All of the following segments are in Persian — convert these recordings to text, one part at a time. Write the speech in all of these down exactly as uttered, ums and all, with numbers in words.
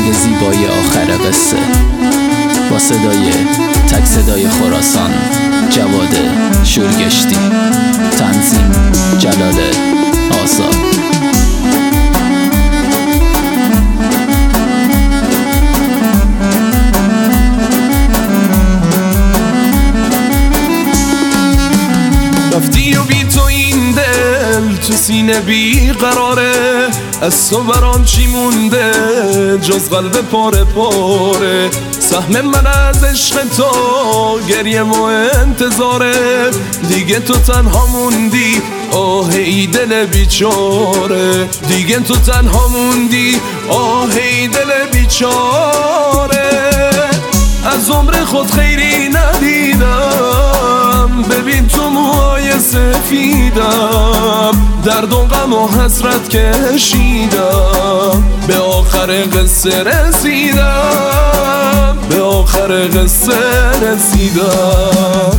رنگ زیبای آخر قصه با صدای تک صدای خراسان جواد شورگشتی، تنظیم جلال آزاد. رفتی و بی تو این دل تو سینه بی قراره، از تو برام چی مونده جز قلب پاره پاره. سهم من از عشق تو گریه و انتظاره، دیگه تو تنها موندی آه ای دل بیچاره. دیگه تو تنها موندی آه ای دل بیچاره. از عمر خود خیری ندیدم، ببین تو موهای سفیدم، درد و غم و حسرت کشیدم، به آخر قصه رسیدم، به آخر قصه رسیدم.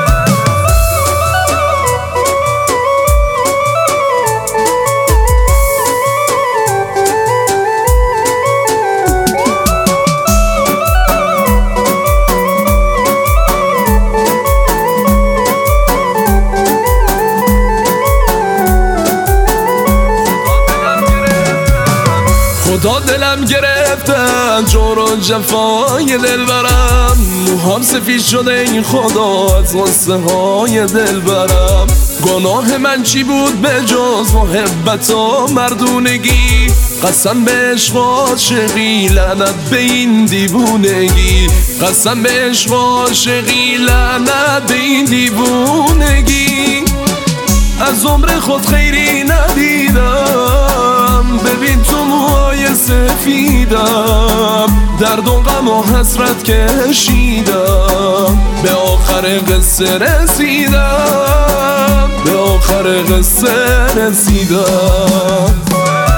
خدا دلم گرفتن جور و جفای دل برم، موهام سفید شده این خدا از غصه های دل برم. گناه من چی بود به جز محبت و مردونگی، قسم به عشق و عاشقی لعنت به این دیوونگی، قسم به عشق و عاشقی لعنت به این دیوونگی. از عمر خود خیری ندیدم، ببین تو موهای سفیدم، درد و غم و حسرت کشیدم، به آخر قصه رسیدم، به آخر قصه رسیدم.